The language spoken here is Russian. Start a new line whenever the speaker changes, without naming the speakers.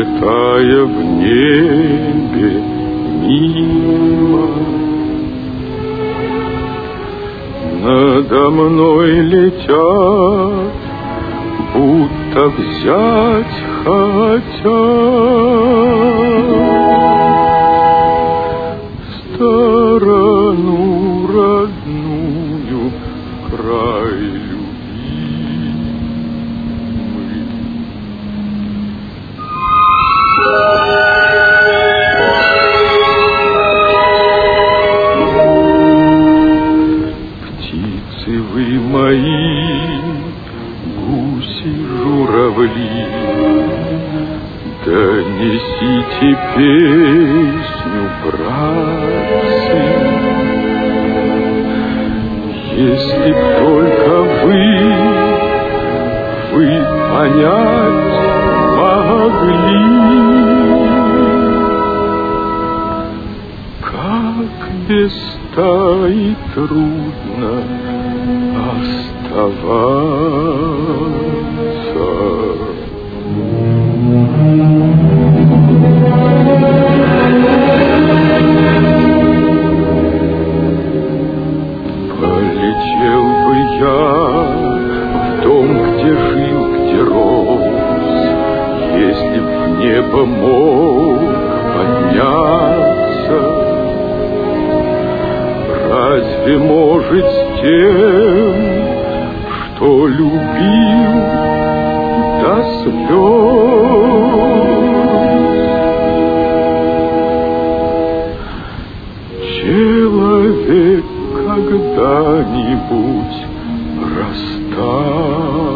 пролетая в небе мимо. Надо мной летят, будто взять хотят сторону родную, край любимый. Птицы вы мои, гуси, журавли, донесите песню, братцы. Если б только вы понять могли, как без стаи трудно оставаться. Полетел бы я в дом, где жил, где рос, если б в небо мог подняться. Разве может с тем, что любил до слез человек когда-нибудь расстаться?